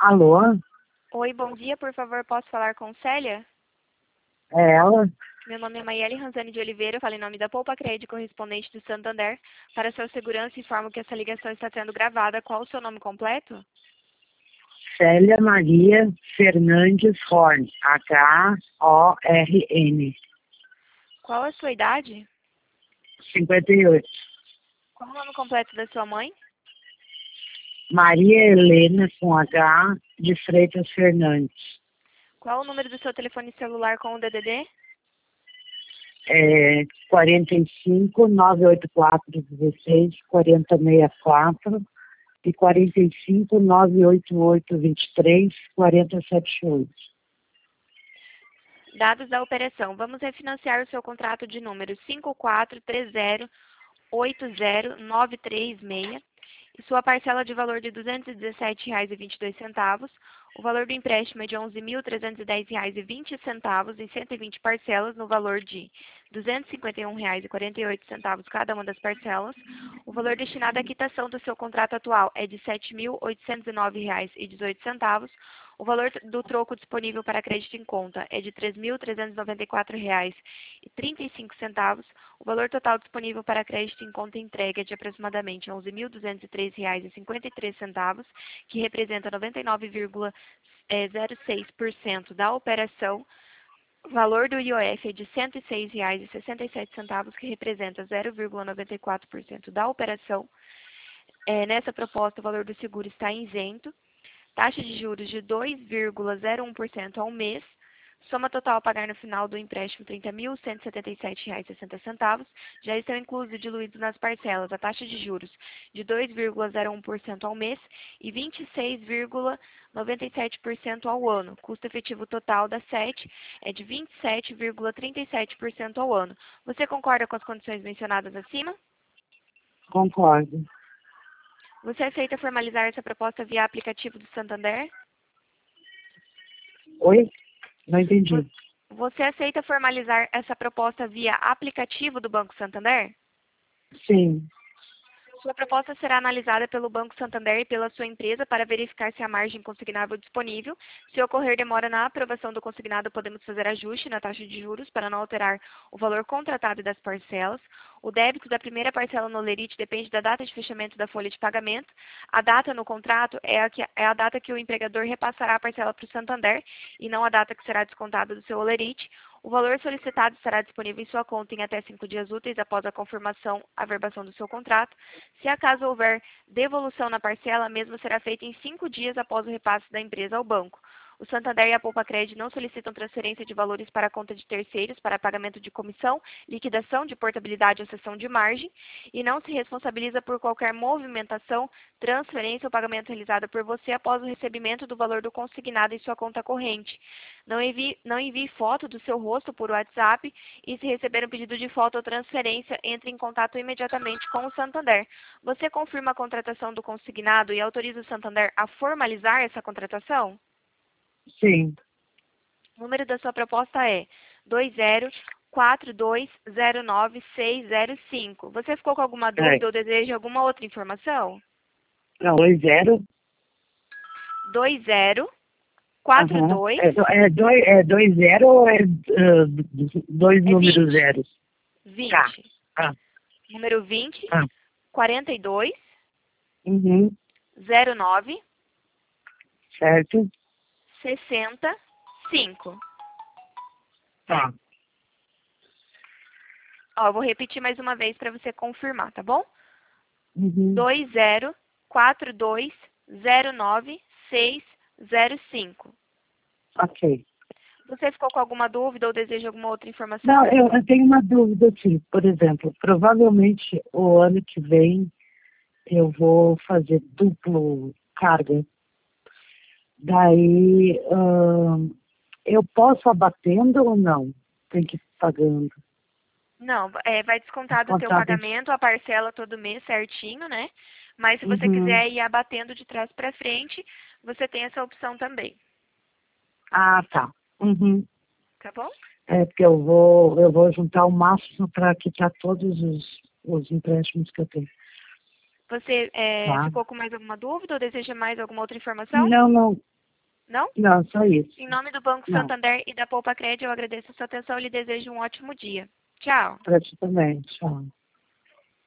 Alô? Oi, bom dia. Por favor, posso falar com Célia? É ela? Meu nome é Maiele Ranzani de Oliveira. Eu falo em nome da Poupa Crédito, correspondente do Santander. Para sua segurança, informo que essa ligação está sendo gravada. Qual o seu nome completo? Célia Maria Fernandes Horn. H-O-R-N. Qual a sua idade? 58. Qual o nome completo da sua mãe? Maria Helena com H de Freitas Fernandes. Qual o número do seu telefone celular com o DDD? 45 984 16 40 64 e 45 988 23 40 78. Dados da operação. Vamos refinanciar o seu contrato de número 543080936 e sua parcela de valor de R$ 217,22. O valor do empréstimo é de R$ 11.310,20 em 120 parcelas no valor de R$ 251,48 cada uma das parcelas. O valor destinado à quitação do seu contrato atual é de R$ 7.809,18. O valor do troco disponível para crédito em conta é de R$ 3.394,35. O valor total disponível para crédito em conta entregue é de aproximadamente R$ 11.203,53, que representa 99,06% da operação. O valor do IOF é de R$ 106,67, que representa 0,94% da operação. Nessa proposta, o valor do seguro está isento. Taxa de juros de 2,01% ao mês. Soma total a pagar no final do empréstimo R$ 30.177,60. Já estão inclusos e diluídos nas parcelas a taxa de juros de 2,01% ao mês e 26,97% ao ano. Custo efetivo total da SET é de 27,37% ao ano. Você concorda com as condições mencionadas acima? Concordo. Você aceita formalizar essa proposta via aplicativo do Santander? Oi? Não entendi. Você aceita formalizar essa proposta via aplicativo do Banco Santander? Sim. Sua proposta será analisada pelo Banco Santander e pela sua empresa para verificar se há margem consignável disponível. Se ocorrer demora na aprovação do consignado, podemos fazer ajuste na taxa de juros para não alterar o valor contratado e das parcelas. O débito da primeira parcela no Olerite depende da data de fechamento da folha de pagamento. A data no contrato é a data que o empregador repassará a parcela para o Santander e não a data que será descontada do seu Olerite. O valor solicitado estará disponível em sua conta em até 5 dias úteis após a confirmação, averbação do seu contrato. Se acaso houver devolução na parcela, a mesma será feita em 5 dias após o repasse da empresa ao banco. O Santander e a Poupa Crédito não solicitam transferência de valores para a conta de terceiros para pagamento de comissão, liquidação de portabilidade ou cessão de margem e não se responsabiliza por qualquer movimentação, transferência ou pagamento realizado por você após o recebimento do valor do consignado em sua conta corrente. Não envie foto do seu rosto por WhatsApp e, se receber um pedido de foto ou transferência, entre em contato imediatamente com o Santander. Você confirma a contratação do consignado e autoriza o Santander a formalizar essa contratação? Sim. O número da sua proposta é 2042099605. Você ficou com alguma dúvida ou deseja alguma outra informação? Não, 20. 2042. É 20 ou é dois números 20. zeros? 20. Tá. Ah, Número 20, ah. 42, Uhum. 09, Certo? 65. Tá. Ó, eu vou repetir mais uma vez para você confirmar, tá bom? Uhum. 2042099605. Ok. Você ficou com alguma dúvida ou deseja alguma outra informação? Não, eu tenho uma dúvida aqui. Por exemplo, provavelmente o ano que vem eu vou fazer duplo carga. Daí, eu posso abatendo ou não? Tem que ir pagando. Não, vai descontar do seu Descontado. pagamento a parcela todo mês certinho, né? Mas se você Uhum. quiser ir abatendo de trás para frente, você tem essa opção também, Ah, tá. Uhum. tá bom? É porque eu vou juntar o máximo para quitar todos os empréstimos que eu tenho. Você Tá? ficou com mais alguma dúvida ou deseja mais alguma outra informação? Não, não. Não? Não, só isso. Em nome do Banco Não, Santander e da Poupa Cred, eu agradeço a sua atenção e lhe desejo um ótimo dia. Tchau. para ti também. Tchau.